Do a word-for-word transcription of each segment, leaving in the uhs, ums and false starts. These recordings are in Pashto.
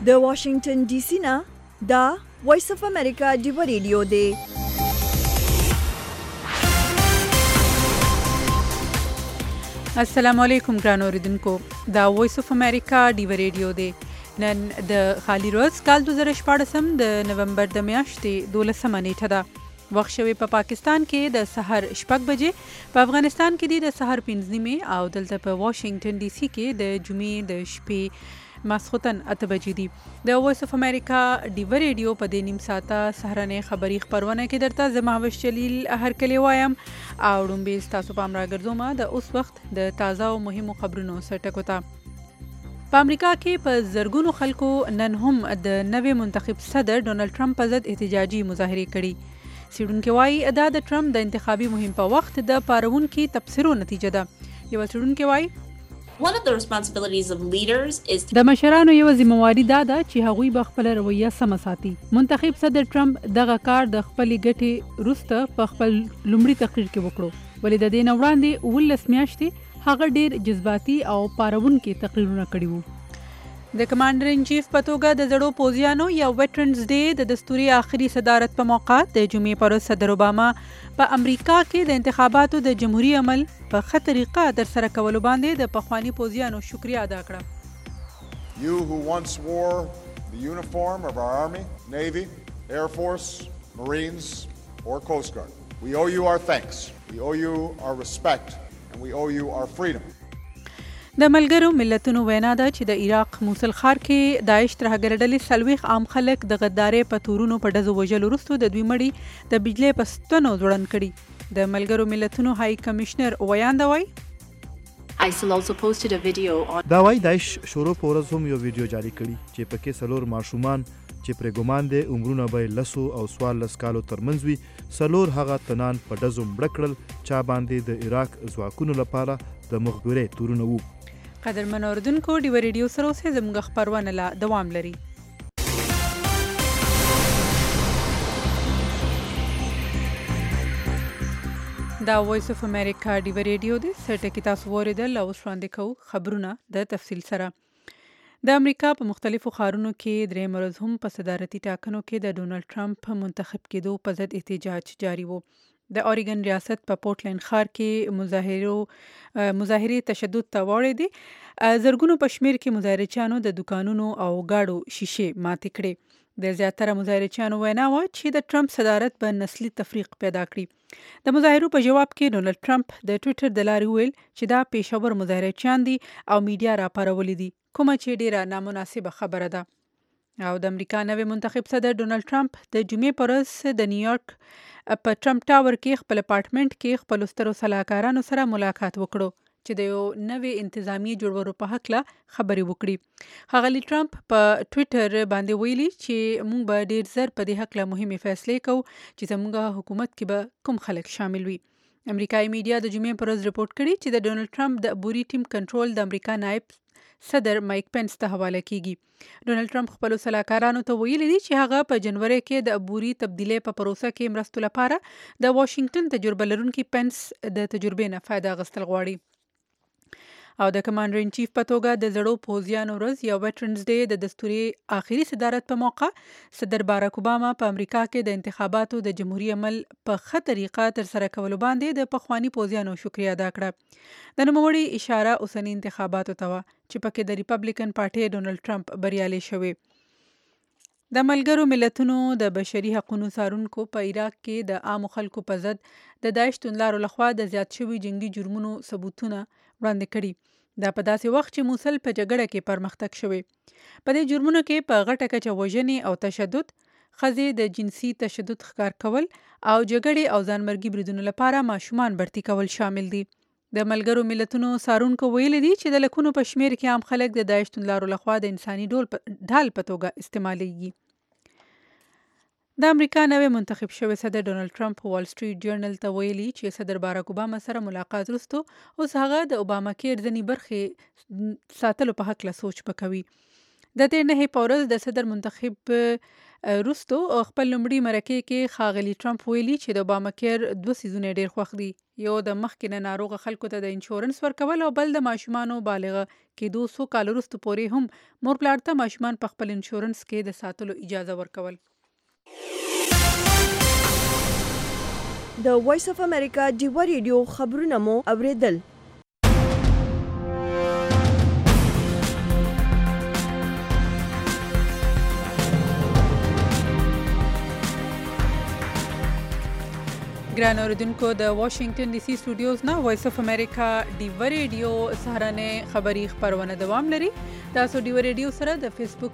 د واشنگټن ډي سي نه دا وایس اف امریکا ډیو ریډیو دی. السلام علیکم ګران اوریدونکو، دا وایس اف امریکا ډیو ریډیو دی. نن د خالی روز کال دوه زره شپاړسم د نومبر د میاشتې دولسمه نیټه ده. وخت شوی په پا پاکستان کې د سحر شپږ بجې، په افغانستان کې دی د سحر پنځه نیمې او دلته په واشنگټن ډي سي کې د جمعې د شپې ماسخوتن اته بجې دي. د وایس اف امریکا ډیو ریډیو په دې نیم ساعته سهرنۍ خبری خبرونه کې درته زه مهوش جلیل هرکلی وایم او ډومبې ستاسو پام راګرځوم د اوس وخت د تازه او مهمو خبرونو سرټکو ته. په امریکا کې په زرګونو خلکو نن هم د نوي منتخب صدر ډونالد ټرمپ په ضد احتجاجي مظاهرې کړي. څېړونکي وایي دا د ټرمپ د انتخابي مهم په وخت د پارونکي تبصرو نتیجه ده. یو څېړونکي وایي One of the responsibilities of leaders is to د مشرانو یو ذمہواري دا ده چې هغوی به خپل رویه سمه ساتي. منتخب صدر ټرمپ دغه کار د خپلې ګټې وروسته په خپل لومړي تقریر کې وکړو، ولې د دې نه وړاندې اوولس میاشتې هغه ډېر جذباتي او پارونکي تقریرونه کړي وو. د کمانډر ان چیف په توګه د زړو پوځیانو یا ویټرنز ډے د دستوري آخري صدارت په موقع د جمعې پر ورځ صدر اوباما په امریکا کې د انتخاباتو د جمهوریت عمل په ښه طریقه ترسره کولو باندې د پخواني پوځیانو شکریا ادا کړه. You who once wore the uniform of our Army, Navy, Air Force, Marines or Coast Guard, we owe you our thanks. We owe you our respect and we owe you our freedom. د ملګرو ملتونو وینا ده چې د عراق موصل ښار کې داعش ترهګر ډلې څلوېښت عام خلک د غدارۍ په تورونو په ډزو وژلو وروسته د دوی مړي د بجلۍ په ستنو ځوړند کړي. د ملګرو ملتونو هاي کمشنر ویانده وایي ISIL also posted a video on دا وایي داعش شروع په ورځ هم یو ویډیو جاری کړي چې پکې څلور ماشومان چې پرې ګمان دی عمرونه به لسو او څوارلس کالو ترمنځ وي، څلور هغه تنان په ډزو مړه کړل چا باندې د عراق ځواکونو لپاره د مخبرۍ تورونه وو. قدرمن اوریدونکو، ډیو ریډیو سره اوسئ، زموږ خپرونه لا دوام لري. دا وایس اف امریکا ډیو ریډیو دی. سرټکی تاسو واوریدل او اوس وړاندې کوو خبرونه د تفصیل سره. د امریکا په مختلفو ښارونو کې درېیم ورځ هم په صدارتي ټاکنو کې د ډونالد ټرمپ منتخب کېدو په ضد احتجاج جاري و. د اوریګن ریاست په پورټلند ښار کې مظاهرو مظاهرې تشدد ته واوړېدې. زرګونو په شمېر کې مظاهرچیانو د دوکانونو او ګاډو شیشې ماتې کړې. د زیاتره مظاهرچیانو وینا وه چې د ټرمپ صدارت به نسلي تفریق پیدا کړي. د مظاهرو په جواب کې ډونالد ټرمپ د ټویټر د لارې وویل چې دا پېښور مظاهرچیان دي او میډیا راپارولي دي، کومه چې ډیره نامناسبه خبره ده. او د امریکا نوی منتخب صدر ډونالد ټرمپ د جمعې پر ورځ د نیویارک په ټرمپ ټاور کې خپل اپارټمنټ کې خپلو سترو سلاکارانو سره ملاقات وکړو چې د یو نوي انتظامی جوړولو په هکله خبرې وکړي. ښاغلي ټرمپ په ټویټر باندې ویلي چې موږ به ډیر زر په دې هکله مهمې فیصلې کوو چې زموږ حکومت کې به کوم خلک شامل وي. امریکایي میډیا د جمعې پر ورځ رپورټ کړي چې د ډونالد ټرمپ د عبوري ټیم کنټرول د امریکا نائب صدر مایک پنس ته حواله کیږي. ډونالد ټرمپ خپلو سلاکارانو ته ویلي دي چې هغه په جنوري کې د عبوري تبدیلۍ په پروسه کې مرستو لپاره د واشنگټن تجربه لرونکي پنس د تجربې نه فایده اخیستل غواړي. او د کمانډر ان چیف په توګه د زړو پوځیانو ورځ یا ویټرنز ډے د دستوري آخري صدارت په موقع صدر باراک اوباما په امریکا کې د انتخاباتو د جمهوریت عمل په ښه طریقه ترسره کولو باندې د پخواني پوځیانو شکریا ادا کړه. د نوموړي اشاره اوسني انتخاباتو ته وه چې پکې د ریپبلیکن پارټۍ ډونالد ټرمپ بریالی شوی. د ملګرو ملتونو د بشري حقوقو څارونکو په عراق کې د عامو خلکو په ضد د داعش توندلارو لخوا د زیات شوي جنگي جرمونو ثبوتونه وړاندې کړي. دا په داسې وخت چې موصل په جګړه کې پرمختګ شوی. په دې جرمونو کې په غټه کچه وژنې او تشدد، ښځې د جنسي تشدد ښکار کول او جګړې او ځانمرګي بریدونو لپاره ماشومان بړتي کول شامل دي. د ملګرو ملتونو څارونکو ویلي دي چې د لکونو په شمېر کې عام خلک د داعش توندلارو لخوا د انساني ډول ډال په توګه استعمالیږي. د امریکا نوی منتخب شوی صدر ډونالد ټرمپ وال سټریټ جرنل ته ویلي چې صدر باراک اوباما سره ملاقات وروسته اوس هغه د اوباما کیر ځینې برخې ساتلو په هکله سوچ وکوي. د دې نهې په ورځ د صدر منتخب وروستو خپل لومړي مرکې کې ښاغلي ټرمپ ویلي چې د اوباما کیر دوه څیزونه ډېر خوښ دي. یو د مخکې نه ناروغه خلکو ته د انشورنس ورکول او بل د ماشومانو بالغه کېدو څو کال وروسته پورې هم مور پلار ته ماشومان په خپل انشورنس کې د ساتلو اجازه ورکول. د وایس اف امریکا ډیوا ریډیو خبرونه مو اوریدل. ګران اوریدونکو د واشنگټن ډي سي سټوډیوز نه وایس اف امریکا ډیوا ریډیو سهارنه خبری خبرونه دوام لري. تاسو ډیوا ریډیو سره د فیسبوک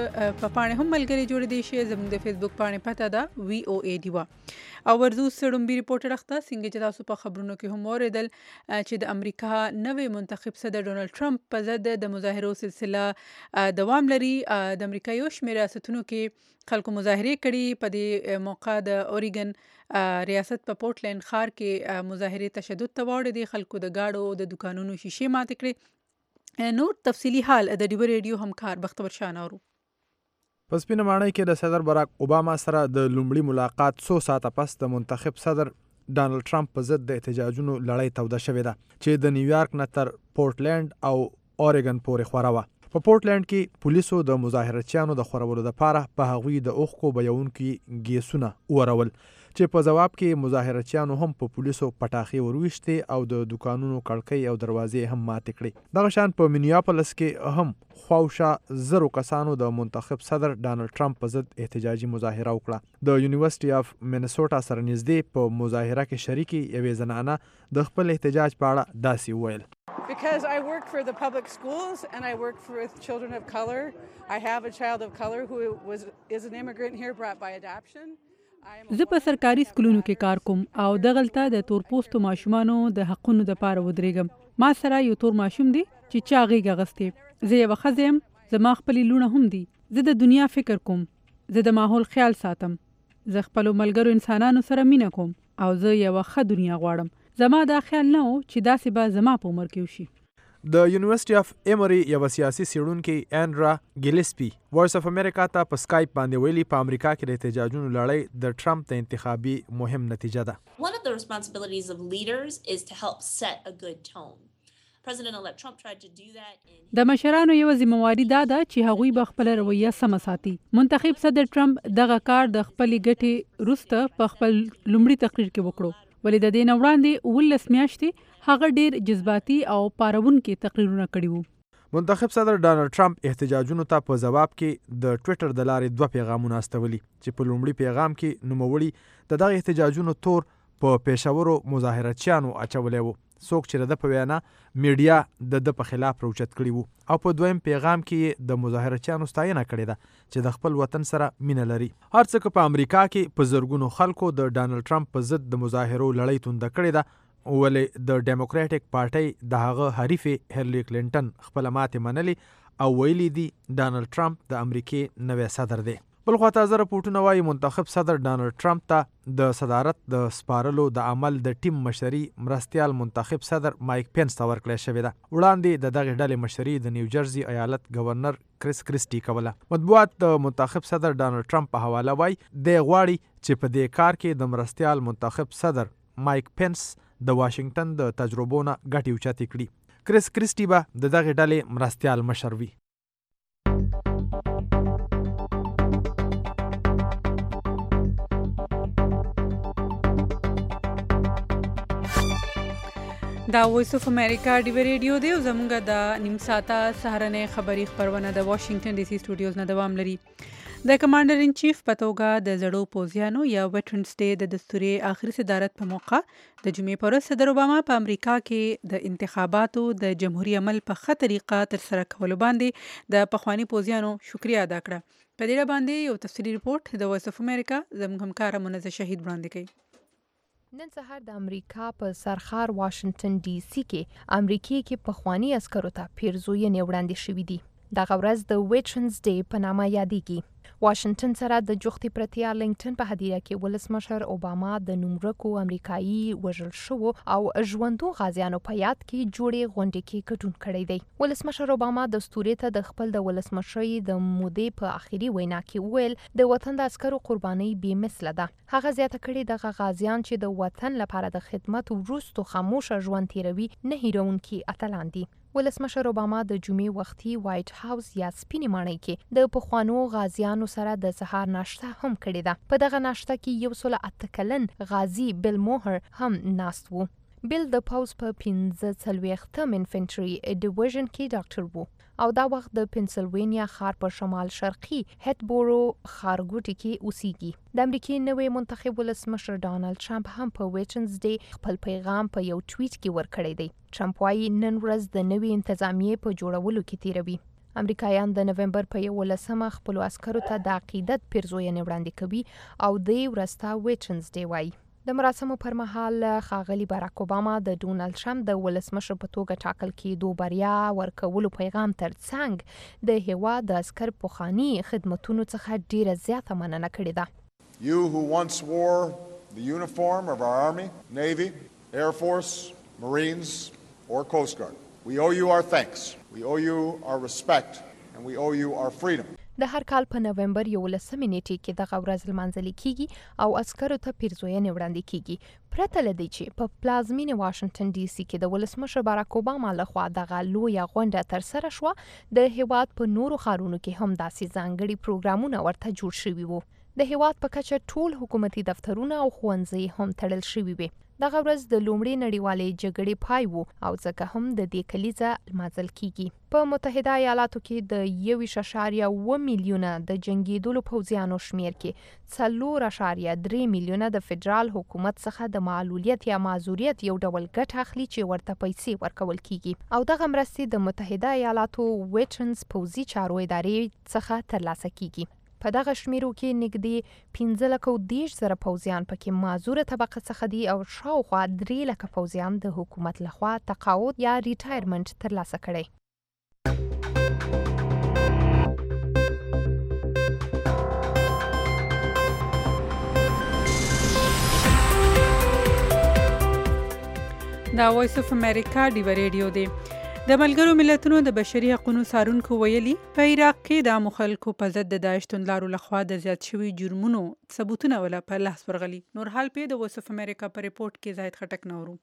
په پاڼه هم ملګری جوړ دي شي. زموږ د فیسبوک پاڼه پته ده وی او ای ډیوا. او ورزو سړمبي ریپورټر اخته څنګه چې تاسو په خبرونو کې هم اوریدل چې د امریکا نوې منتخب صدر ډونالد ټرمپ په ضد د مظاهرو سلسله دوام لري. د امریکا یو شمېر ریاستونو کې خلکو مظاهره کړي. په دې موقع د اوریګن ریاست په پورټلند ښار کې مظاهره تشدد ته واړې دي. خلکو د گاډو د دکانونو شیشې ماتې کړې. نور تفصیلی حال د ډیوا ریډیو همکار بختور شاه اورو. په سپینه ماڼۍ کې د صدر براک اوباما سره د لومړي ملاقات څو ساعته پس د منتخب صدر ډانلډ ټرمپ په ضد د احتجاجونو لړۍ توده شوې ده چې د نیویارک نه تر پورټلند او اورېګن پورې خوره وه. په پورټلند کې پولیسو د مظاهرچیانو د خورولو لپاره په هغوی د اوښکو بهیونکي ګیسونه وورول چې په ځواب کې مظاهرچیانو هم په پولیسو پټاخې ورویشتې او د دکانونو کړکۍ او دروازې هم ماتې کړې. دغه شان په مینیاپولس کې هم خواوشا زرو کسانو د منتخب صدر ډانلډ ټرمپ په ضد احتجاجي مظاهره وکړه. د یونیورسيټي اف مینیسوټا سره نږدې په مظاهره کې شریکي یوې زنانه د خپل احتجاج په اړه داسې وویل. Because I work for the public schools and I work for with children of color. I have a child of color who was is an immigrant here brought by adoption. زه په سرکاري سکولونو کې کار کوم او دغلته د تور پوستو ماشومانو د حقونو لپاره ودرېږم. ما سره یو تور ماشوم دی چې چا غېږه اغوستې. زه یوه ښځه یم. زما خپلې لوڼه هم دي. زه د دنیا فکر کوم. زه د ماحول خیال ساتم. زه خپلو ملګرو انسانانو سره مینه کوم او زه یوه ښه دنیا غواړم. زما دا خیال نه و چې داسې به زما په عمر کې وشي. د یونیورسيټي اف ایمری یو سیاسي څېړونکي انډرا ګیلسپي وایس اف امریکا ته په سکایپ باندې ویلي په امریکا کې د احتجاجونو لړۍ د ټرمپ د انتخابي مهم نتیجه ده. One of the responsibilities of leaders is to help set a good tone. President-elect Trump tried to do that in د مشرانو یو ذمہواری دا ده چې هغوی به خپل رویه سم ساتي. منتخب صدر ټرمپ دغه کار د خپلې ګټې وروسته په خپل لومړي تقریر کې وکړو. ولې د دې نه وړاندې اوولس میاشتې هغه ډیر جذباتي او پارونکي تقریرونه کړي وو. منتخب صدر ډانلډ ټرمپ احتجاجونو ته په ځواب کې د ټویټر د لارې دوه پیغامونه استولي چې په لومړي پیغام کې نوموړي د دغه احتجاجونو تور په پېښورو مظاهرچیانو اچولی وو. څوک چې د په وینا میډیا د د په خلاف روچت کړي وو او په دویم پیغام کې د مظاهرچیانو ستاینه کړې ده چې د خپل وطن سره مینه لري. هر څه که په امریکا کې په زرګونو خلکو د ډانلډ ټرمپ په ضد د مظاهرو لړۍ تونده کړې ده، ولې د ډیموکراټک پارټۍ د هغه حریفې هیلري کلینټن خپله ماتې منلي او ویلي دي ډانلډ ټرمپ د امریکې نوی صدر دی. بل خوا تازه راپورټونه وایي منتخب صدر ډانلډ ټرمپ ته د صدارت د سپارلو د عمل د ټیم مشري مرستیال منتخب صدر مایک پینس ته ورکړی شوې ده. وړاندې د دغې ډلې مشري د نیوجرسي ایالت گورنر کریس کریسټي کوله. مطبوعات د منتخب صدر ډانلډ ټرمپ په حواله وایي دی غواړي چې په دې کار کې د مرستیال منتخب صدر مایک پینس د واشنگټن د تجربو نه ګټې اوچتې کړي. کریس کریسټي به د دغې ډلې مرستیال مشر وي. دا وایس اف امریکا ډیوا ریډیو دی او زمونږ د نیم ساعته سهارنۍ خبري خبرونه د واشنگټن ډي سي سټوډیوز نه دوام لري. د کمانډر ان چیف په توګه د زړو پوځیانو یا ویټرنز ډے د دستوري آخري صدارت په موقع د جمعې پر ورځ صدر اوباما په امریکا کې د انتخاباتو د جمهوریت عمل په ښه طریقه ترسره کولو باندې د پخواني پوځیانو شکریا ادا کړه. په دې باندې یو تفصیلي ریپورت د وایس اف امریکا زموږ همکار منزه شهید وړاندې کوي. نن سهار د امریکا په سرخار واشنگټن ډي سي کې امریکای کې پخوانی عسکرو ته پیرزوینې وړاندې شوې دي. دغه ورځ د ویټرنز ډے په نامه یادېږي. واشنگټن سره د جوختي پرتې ارلنګټن په هدیره کې ولسمشر اوباما د نومرکو امریکایي وژل شوو او ژوندو غازیانو په یاد کې جوړې غونډې کې ګډون کړی دی. ولسمشر اوباما د ستوري ته د خپل د ولسمشرۍ د مودې په آخري وینا کې وویل د وطن د عسکرو قربانۍ بې مثله ده. هغه زیاته کړې دغه غازیان چې د وطن لپاره د خدمت وروستو خاموشه ژوند تیروي نه هیرونکي اتلان دي. ولسمشر اوباما د جمعې وختي وایټ هاوس یا سپینې ماڼۍ کې د پخوانو غازیانو سره د سهار ناشته هم کړې ده. په دغه ناشته کې یو سل اته کلن غازی بیل موهر هم ناست وو. بیل د پوځ په پنځه څلوېښتم انفنټري ډیویژن کې ډاکټر وو او دا وخت د پنسلوینیا ښار په شمال شرقي هټبورو ښارګوټي کې اوسېږي. د امریکې نوی منتخب ولسمشر ډانلډ ټرمپ هم په ویټرنز ډے خپل پیغام په یو ټویټ کې ورکړی دی. ټرمپ وایي نن ورځ د نوې انتظامیې په جوړولو کې تیروي. امریکایان د نومبر په یولسمه خپلو عسکرو ته د عقیدت پیرزوینې وړاندې کوي او دې ورځ ته ویټرنز ډے وایي. د مراسمو پر مهال ښاغلي باراک اوباما د ډونالډ ټرمپ د ولسمشر په توګه ټاکل کېدو بریا ورکولو پیغام تر څنګ د هېواد د عسکر پخواني خدمتونو څخه ډیره زیاته مننه کړې ده. You who once wore the uniform of our Army, Navy, Air Force, Marines, or Coast Guard, we owe you our thanks. We owe you our respect, and we owe you our freedom. د هر کال په نومبر یولسمې نیټې کې دغه ورځ لمانځل کیږي او عسکرو ته پیرزوینې وړاندې کیږي. پرته له دې چې په پلازمینې واشنگټن ډي سي کې د ولسمشر باراک اوباما لخوا دغه لویه غونډه ترسره شوه، د هیواد په نورو ښارونو کې هم داسې ځانګړي پروګرامونه ورته جوړ شوي وو. د هیواد په کچه ټول حکومتي دفترونه او ښوونځي هم تړل شوي وي. دغه ورځ د لومړۍ نړیوالې جګړې پای وو او ځکه هم د دې کلیزه لمانځل کیږي. په متحده ایالاتو کې د یو اعشاریه اوه میلیونه د جنګېدلو پوځیانو شمیر کې څلور اعشاریه درې میلیونه د فدرال حکومت څخه د معلولیت یا معذوریت یو ډول ګټه اخلي چې ورته پیسې ورکول کیږي او دغه مرستې د متحده ایالاتو ویټرنز پوځي چارو ادارې څخه ترلاسه کیږي. په دغه شمیرو کې نږدې پنځه لکه او دېرش زره پوځیان پکې معذوره طبقه څخه دي او شاوخوا درې لکه پوځیان د حکومت لخوا تقاعد یا ریټایرمنټ ترلاسه کړی. دا وایس اف امریکا ډیو ریډیو دی. د ملګرو ملتونو د بشري حقوقو څارونکو ویلي په عراق کې د عامو خلکو په ضد د داعش توندلارو لخوا د زیات شوي جرمونو ثبوتونه ولا په لاس ورغلي. نور حال په د وایس اف امریکا په ریپورت کې زاید خټک نورو.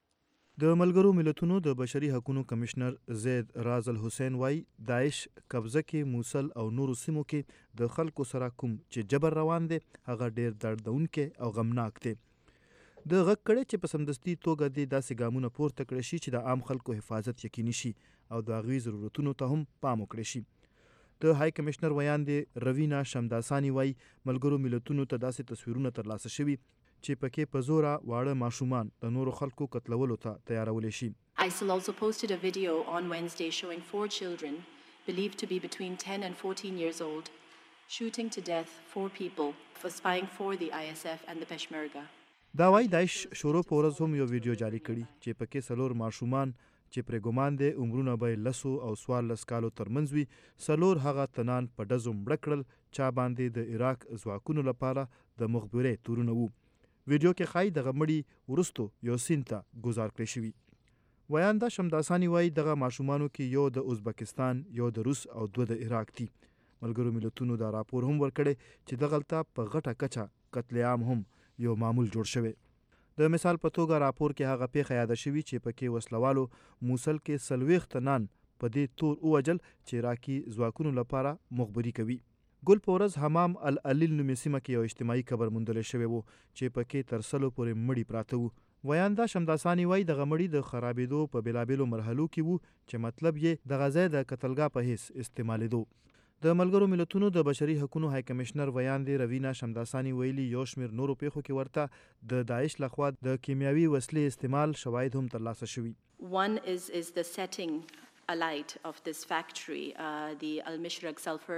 د ملګرو ملتونو د بشري حقوقو کمشنر زید راز الحسین وای داعش قبضه کې موصل او نورو سیمو کې د خلکو سره کوم چې جبر روان دي هغه ډیر دردونکې او غمناک دي. د غږ کړی چې په سمدستي توګه د داسې ګامونه پورته کړی شي چې د عام خلکو حفاظت یقیني شي او د هغوی ضرورتونو ته هم پام وکړی شي. د های کمشنر ویاندې روینا شمداسانی وای ملګرو ملتونو ته داسې تصویرونه ترلاسه شوي چې پکې په زوره واړه ماشومان د نورو خلکو قتلولو ته تیارولی شي. ISIL also posted a video on Wednesday showing four children believed to be between ten and fourteen years old shooting to death four people for spying for the I S F and the Peshmerga. دا وای داعش شروع په ورځ هم یو ویډیو جاری کړي چې پکې څلور ماشومان چې پرې ګمان دی عمرونه به لسو او څوارلس کالو ترمنځ وي څلور هغه تنان په ډزو مړه کړل چا باندې د عراق ځواکونو لپاره د مخبرۍ تورونه وو. ویډیو کې ښایي دغه مړي وروستو یو سیند ته ګزار کړی شوي. ویانده شمداسانی وای دغه ماشومانو کې یو د ازبکستان یو د روس او دوه د عراق دي. ملګرو ملتونو دا راپور هم ورکړی چې دغلته په غټه کچه قتل عام هم یو معمول جوړ شوی. د مثال په توګه راپور کې هغه پیښه یاده شوي چې پکې وسلوالو موصل کې څلوېښت تنان په دې تور ووژل چې عراقي ځواکونو لپاره مخبري کوي. ګل په ورځ حمام العلیل نومې سیمه کې یو اجتماعي قبر موندلی شوی و چې پکې تر سلو پورې مړي پراته وو. ویانده شمداسانی وای دغه مړي د خرابېدو په بېلابېلو مرحلو کې وو چې مطلب یې د غځای د قتلګاه په حیث استعمالېدو. د ملګرو ملتونو د بشري حقوقو های کمشنر ویاندې روینا شمداسانی ویلي یو شمیر نورو پیښو کې ورته د داعش لخوا د کیمیاوي وسلې استعمال شواهد هم ترلاسه شوي. One is is the setting alight of this factory, uh, the Al Mishraq sulfur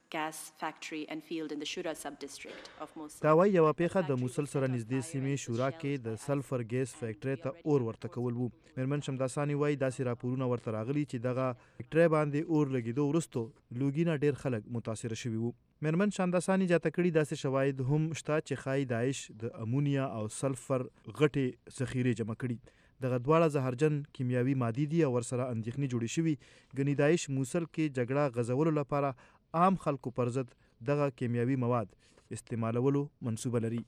gas factory and field in the Shura sub-district of Mosul. دا وایي یوه پیښه د موسل سره نږدې سیمې شورا کې د سلفر ګیس فیکټرۍ ته اور ورته کول وو. میرمن شمداساني وایي داسې راپورونه ورته راغلي چې دغه فیکټرۍ باندې اور لګېدو وروستو لوګي نه ډېر خلک متاثره شوي وو. میرمن شمداساني زیاته کړي داسې شواهد هم شته چې ښایي داعش د امونیا او سلفر غټې ذخیرې جمع کړي. دغه دواړه زهرجن کیمیاوي مادي دي او ورسره اندېښنې جوړې شوي. ګنې داعش موسل کې جګړه غځولو لپاره عام خلکو پر ضد دغه کیمیاوي مواد استعمالولو منصوبه لري.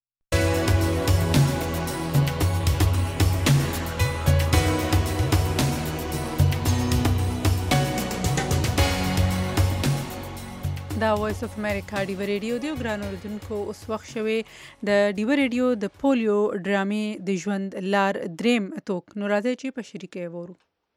دا وایس اف امریکا ډیوه ریډیو دی. ګران اوریدونکو اوس وخت شوی د ډیوه ریډیو د پولیو ډرامې د ژوند لار دریم توک. نو راځئ چې په شریکه وورو.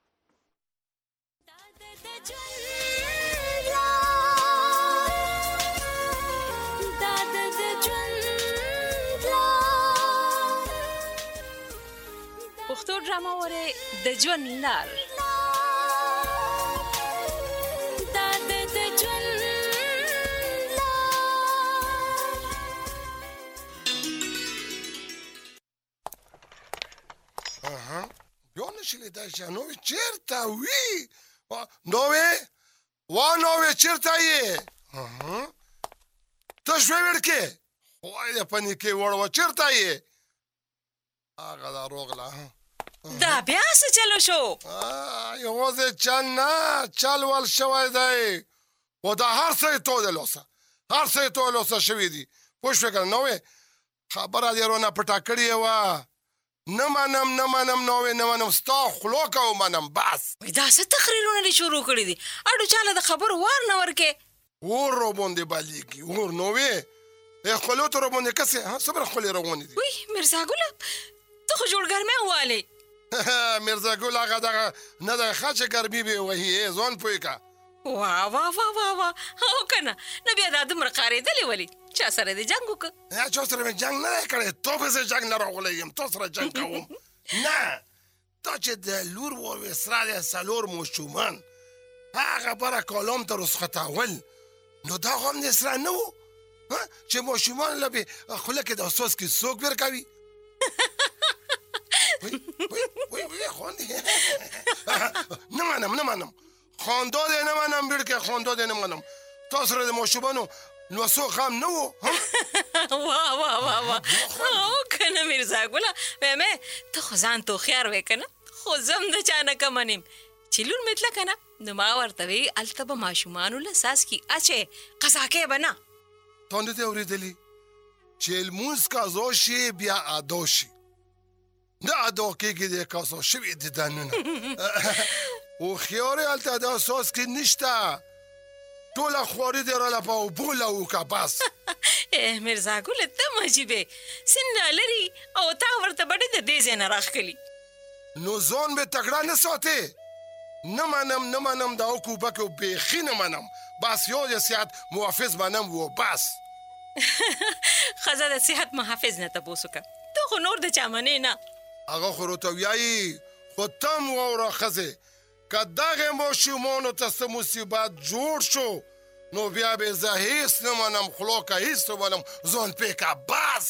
پښتو ډرامه وره د ژوند لار. شلی دا جانوی چرتا وی نوی وا نوی چرتا یې تشوی ورکه خوای د پنی کې وړو چرتا یې هغه دا روغلا دا بیا څه چلو شو یوازې چل نه چل ول شوی دی و دا هر څه تو دلوسه هر څه تو دلوسه شوی دی پوښ وکړه نوې خبره دې رونه پټا کړی و نه منم نه منم نوې نه منم ستا خلو کو منم بس دا څه تقریرونه دې شروع کړي دي اډو چاله د خبر وار نه ورکې اور رو باندې بالیږي اور نوې ای خلو ته رو باندې کسه ها صبر خلې روانې دي وای مرزا ګل ته خو جوړ ګرمه واله مرزا ګل هغه دغه نه د خاصه ګرمي به وایي ځون پویکا واه واه واه واه واه او کنه نه بیا د دمر قاریدلې ولی چا سره دې جنگ وکړه یا چا سره جنگ نه کړې تو به زه جنگ نه راغلم تو سره جنگ کوم نه تا چې د لور و اسرائیل سالور مشومان هغه برا کولم ته رسختاول نو دا هم د اسرائیل نو چې مشومان لبي خله کې د اساس کې سوق ورکوي وای وای وای خوندي نه منم نه منم خواندو دې نه منم بیرکه خواندو دې نه منم تاسو سره د مشوبانو نو سو خام نو واه واه واه واه او کنه مرزا ګل مې ته خو ځان تو خيار وکنه خو زم د چانه کمنیم چې لور متل کنه نو ما ورته وی التب ماشومان له ساس کی اچه قزاکه بنا توند ته اوریدلی چې الموس کا زوشي بیا ادوشي نه ادو کېږي د کاسو شوی د دانونه او خياري الته د اساس کې نشته ټوله خواري دې را لپاو بوله وکا بس مرزا ګل ته مجيبه سن لري او تا ورته بډې د دې زنه راخلی نو ځون به تکړه نه ساتي نه منم نه منم دا کو بکو به خینه منم بس یو د سیات محافظ منم و بس خزه د صحت محافظ نه تاسو کا ته خو نور د چامنې نه هغه خو ته ویایي خو تم وره خزه کداغه مشومونو ته مصیبت جوړ شو نو بیا به زه هیڅ نه منم خلو کا هیڅ نه منم ځون پیکا بس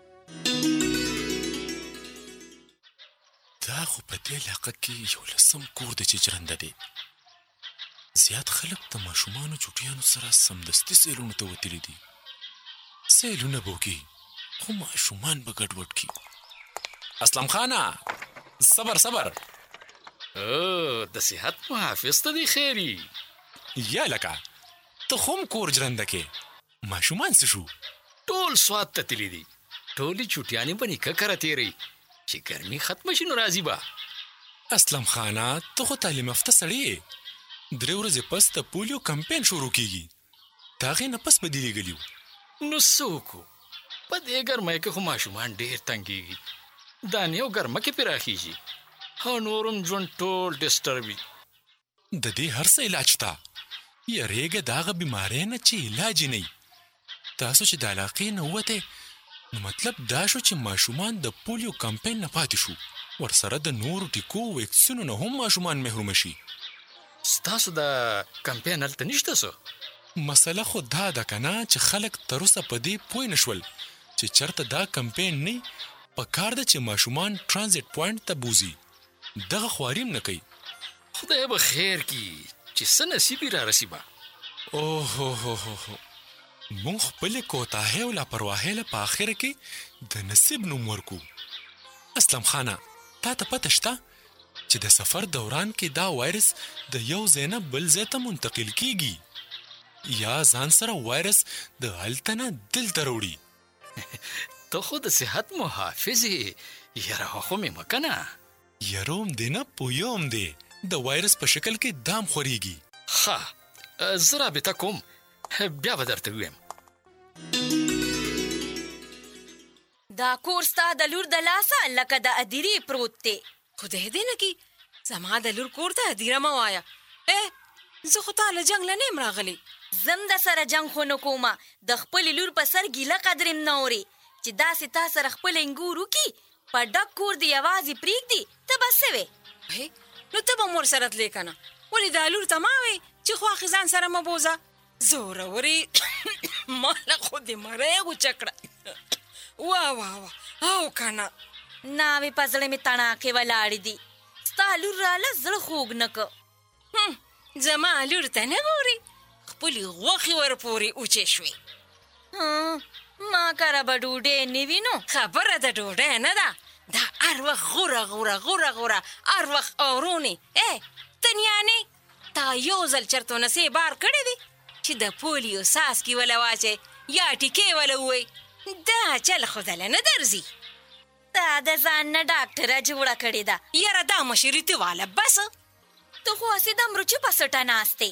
دا خو په دې علاقه کې یو لسم کور د چې جرنده دی زیات خلک د ماشومانو چوټیانو سره سمدستي سیلونو ته وتلي دي سیلونه بوکي خو ماشومان به ګډوډ کی اسلام خانه صبر صبر او د صحت محافظ ته دی خیری یا لکه ته هم کور جرنده کې ماشومان څه شو ټول سواد ته تللی دي ټولې چوټیانې به نیکه کره تیری چې ګرمي ختمه شي نو راځي به اسلم خانه ته خو تعلیم یافته سړی یې درې ورځې پس د پولیو کمپین شروع کیږي د هغې نه پس به دې لېږلي نو څه وکړو په دې ګرمۍ کې خو ماشومان ډېر تنګېږي دانې او ګرمه کې پراخېږي ها نورم ژوند ټول ډسټربي د دې هر څه علاج شته یریږه د هغه بیمارۍ نه چې علاج نه وي تاسو چې د علاقې نه ووتئ نو مطلب دا شو چې ماشومان د پولیو کمپین نه پاتې شو ورسره د نورو ټیکو ویکسینو نه هم ماشومان محروم شي ستاسو د کمپین هلته نشته څه مسله خو دا ده که نه چې خلک تر اوسه په دې پوه نه شول چې چېرته دا کمپین نه په کار ده چې ماشومان ټرانزیټ پوینټ ته بوځي. دغه خواري هم نه کوي. خدای به خیر کړي چې څه نصیب یې رارسي به. اوه هو هو هو مونږ خپلې کوتاهۍ او لاپرواهۍ له په اخره کې د نصیب نوم ورکو. اسلم خانه تا ته پته شته چې د سفر دوران کې دا وایرس د یو ځای نه بل ځای ته منتقل کیږي یا ځان سره وایرس د هلته نه دلته راوړي. ته خو د صحت محافظ یې، یره خو مې مه کنه. یره هم دی نه پویه هم دی د وایرس په شکل کې دام خورېږي. ښه زه رابطه کوم بیا به درته ویم. دا کور ستا د لور د لاسه لکه د ادیرې پروت دی. خدای دې نه کي زما د لور کور ته ادیره مه وایه. ای زه خو تا له جنګ نه نیم راغلی. زم د سره جنګ خو نه کومه، د خپلې لور په سر ګیله قدرم نه اورې چې داسې تا سره خپل انګور وکړي په ډک کور دې یوازې پرېږدي. ته به څه وې؟ نو ته به مور سره تلې که نه؟ ولې دا لور ته ما وې چې خواښې ځان سره مه بوځه. زورورې ما له خو دې مری غوچه کړه. واه واه واه او که نه ناوې په زړه مې تڼاکې ولاړې دي. ستا لور راله زړه خوږ نه که. زما لور ته نه ګورې خپلې غوښې ورپورې اوچې شوې. ما کره به ډوډۍ نه وي نو خبره د ډوډۍ نه ده، دا هر وخت غوره غوره غوره غوره هر وخت اورونې. ای ته نیانې تا یو ځل چرته نسې بار کړی دی چې د پولیو څاڅکي وله واچې یا ټیکې وله ووایي؟ دا چل خو دله نه درځي. دا د ځان نه ډاکټره جوړه کړې ده. یاره دا مشري ته واله بس ته خو هسې د مرچو په سټه ناستې.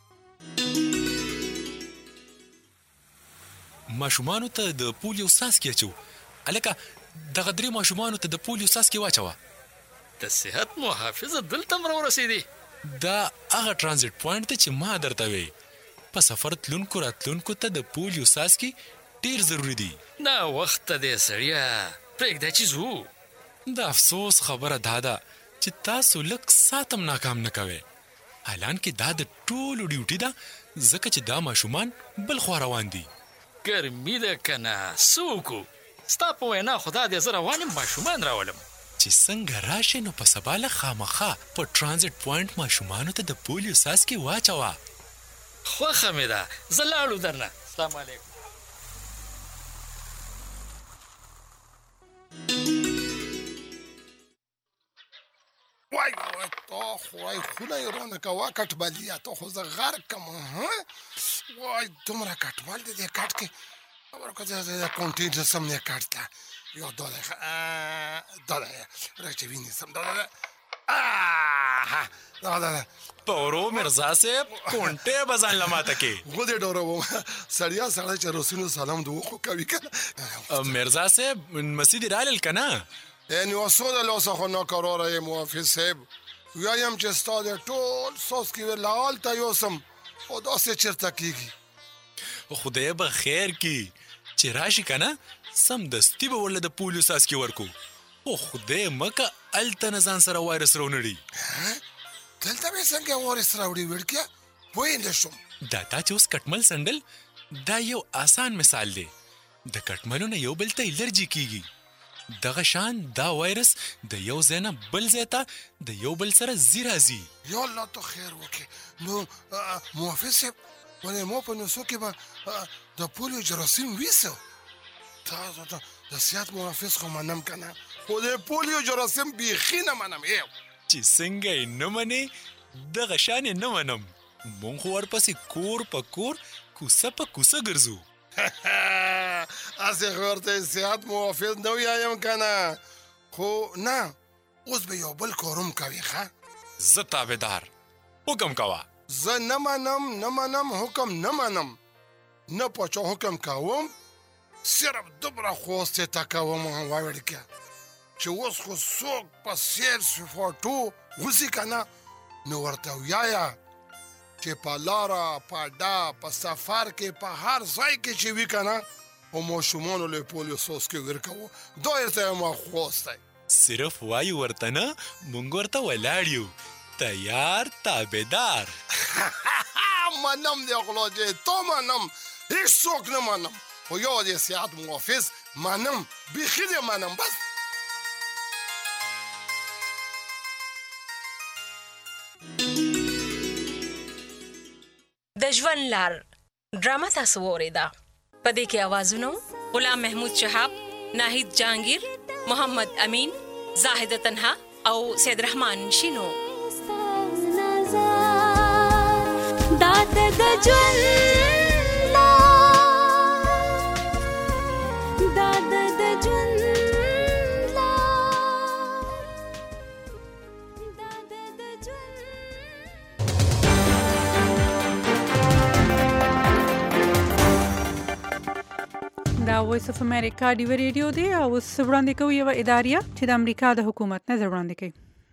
ماشومانو ته د پولیو څاڅکي اچو. هلکه دغه درې ماشومانو ته د پولیو څاڅکي واچوه. د صحت محافظه دلته م راورسېدې. دا هغه ټرانزیټ پوینټ دی چې ما درته وی. په سفر تلونکو راتلونکو ته د پولیو څاڅکي ډېر ضروري دي. نه وخته دی سړیه، پرېږده چې ځو. د افسوس خبره دا ده چې تاسو لږ ساعت هم ناکام نه کوئ. حالانکې دا د ټولو ډیوټي ده ځکه چې دا ماشومان بل خوا روان دي. ګرمي ده که نه څه وکړو؟ ستا په وینا خو دا دی زه روان یم ماشومان راولم. چې څنګه راشې نو په سبا له خامخا په ټرانزیټ پوینټ ماشومانو ته د پولیو څاڅکي واچوه. خوښه مې ده، زه لاړو درنه. السلام علیکم. وای وای تا خوای خونه یې رانه کوه کټبليه، ته خو زه غرق کړم. وای دومره کټبل دی دې کټ کې. خبره که د کونټین سم دې کټ ته یو دا دی دا دی راچوي نیسم دا دی دا دی. پورو مرزا صاحب کونټې به ځان له ماته کې. خو دې ډوروم سړیا سړی چې رسولو سلام د وخو کوي که نه. مرزا صاحب مسجد رالل که نه؟ یعنې څو د لاسه خو ناکراره یې محافظ صاحب. ویایم چې ستا د ټول څاڅکي له هلته یوسم خو داسې چېرته کېږي. خدای به خیر کړي چې راشي که نه سمدستي به ورله د پولیو څاڅکي ورکو. خو خدای مکه هلته نه ځان سره وایرس راونړي. دلته به یې څنګه وایرس راوړي وړکیه؟ پوه یې نه شوم. دا تا چې اوس کټمل سنډل دا یو آسان مثال دی. د کټملو نه یو بل ته الرجي کېږي. دغه شان دا وایرس د یو ځای نه بل ځای ته د یو بل سره ځي راځي. یا الله ته خیر وکړي. نو محافظ صاحب ولې ما په نسو کې به د پولیو جراثیم ویسو؟ تاسو ته د صحت محافظ خو منم که نه، خو د پولیو جراثیم بیخي نه منم. یو چې څنګه یې نه منې دغه شان یې نه منم. مونږ خو ورپسې کور په کور کوڅه په کوڅه ګرځو. هسې خو ورته صحت محافظ نه ویایم که نه، خو نه اوس به یو بل کارم کوي. ښه زه تابعدار، حکم کوه. زه نه منم نه منم حکم نه منم، نه په چا حکم کوم، صرف دومره خو اوس ته کوم وایي وړکیه چې اوس خو څوک په سیر سپاټو وځي که نه نو ورته ویایه چې په لاره په ډا په سفر کې په هر ځای کې چې وي که نه په ماشومانو له پولیو څاڅکي ورکوو. دا ورته ما خوست دی. صرف وایو ورته نه، مونږ ورته ولاړ یو تیار تابعدار. منم دی غلوجه تو منم هیڅ څوک نه منم خو یو د سیاحت محافظ منم بیخي دی منم بس د ژوند لار ډرامه تاسو وریده په دې کې اوازونه غلام محمود شهاب ناهید جهانگیر محمد امین زاهد تنها او سید رحمان شینو داد د ژوند داد د ژوند دا وایس اف امریکا ډیو ریډیو دی او وړاندې کوي یو اداریه چې د امریکا د حکومت نظر وړاندې کوي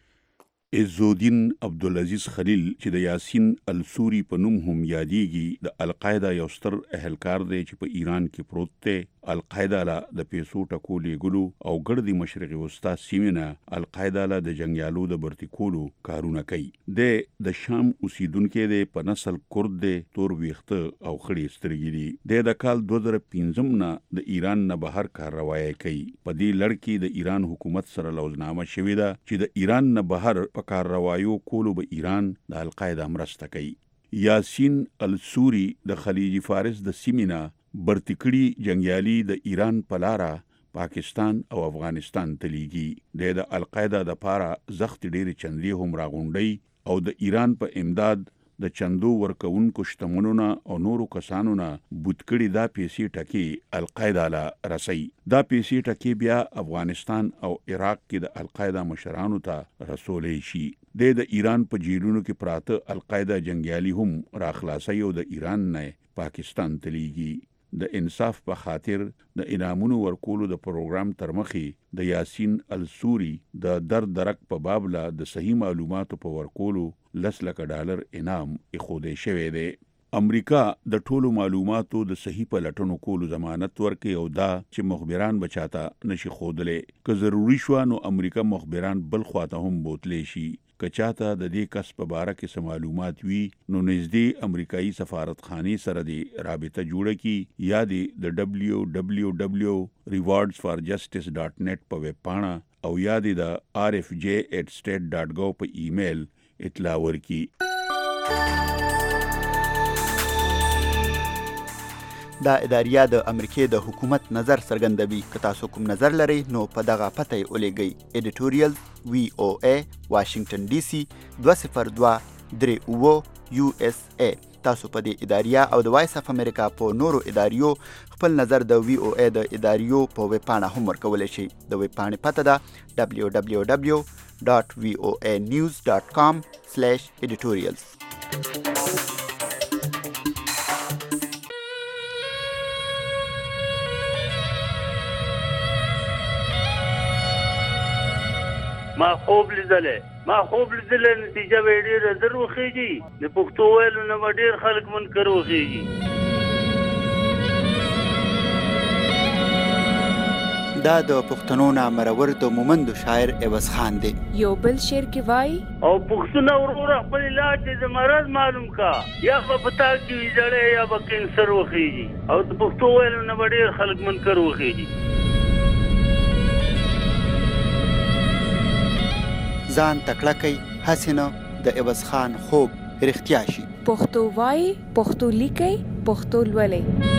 عزالدین عبدالعزیز خلیل چې د یاسین السوری په نوم هم یادېږي د القاعده یو ستر اهلکار دی چې په ایران کې پروت دی القاعده لا د پیسو ټکو لیږلو او ګردي مشرقي وسطا سیمه القاعده لا د جنگیالو د برتی کولو کارونه کوي د د شام اوسیدونکو دی په نسل کورد دی تور ویخته او خړې سترګې دی د کال دوه زره پنځم نه د ایران نه بهر کاروایی کوي په دې لړ کې د ایران حکومت سره لوزنامه شوې ده چې د ایران نه بهر په کاروایو کولو به ایران د القاعده مرسته کوي یاسین السوری د خلیج فارس د سیمینا برتکړي جنگیالي د ایران په لارا پاکستان او افغانستان ته لیږي د القاعده د پاره زخت ډېری چندې هم راغونډي او د ایران په امداد د چندو ورکوونکو شتمنونو او نورو کسانو نه بوتکړي دا پیسې ټکی القاعده لا رسي دا پیسې ټکی بیا افغانستان او عراق کې د القاعده مشرانو ته رسولې شي د ایران په جیلونو کې پراته القاعده جنگیالي هم راخلاصي او د ایران نه پاکستان ته لیږي د انصاف په خاطر د انعامونو ورکولو د پروګرام ترمخي د یاسین السوری د درد درک په بابله د صحیح معلوماتو په ورکولو لس لک ډالر انعام اخوده شوی دی امریکا د ټولو معلوماتو د صحیح په لټونو کولو ضمانت ورکړي او دا چې مخبران بچاته نشي خودلې که ضروری شو نو امریکا مخبران بل خواته هم بوتلې شي کچاته د دې کس په باره کې سم معلومات وي نو نږدې امریکایي سفارتخانه سره دی رابطه جوړه کی یا دی د دبليو دبليو دبليو rewards for justice dot net په ویب پاڼه او یا دی د آر ایف جے ایٹ state dot gov په ایمیل اطلاع ورکي دا اداریه د امریکای د حکومت نظر څرګندوي که تاسو کوم نظر لرئ نو په دغه پته یې ولېږئ ایډیټوریال وی او ای واشنگټن ډي سي دوه صفر دوه درې اوه یو اس ای تاسو په دې اداریه او د وایس اف امریکا په نورو اداریو خپل نظر د وی او ای د اداریو په ویب پاڼه هم ورکولی شئ د ویب پاڼې پته ده دبليو دبليو دبليو dot voa news dot com slash editorials ما خوب لیدلې ما خوب لیدلې نتیجه به ډېره زر وخیږي د پښتو ویلو نه به ډېر خلک منکر وخیږي دا د پښتنو نامرور د مومندو شاعر عوض خان دی یو بل شعر کې وایي او پښتون وروره خپل علاج د مرض معلوم کا یا په پتا کې ویځړې یا به کینسر وخیږي او د پښتو ویلو نه به ډېر خلک منکر وخیږي ځان تکړه کوي هسې نه د عوض خان خوب رښتیا شي پښتو وایي پښتو لیکي پښتو لولئ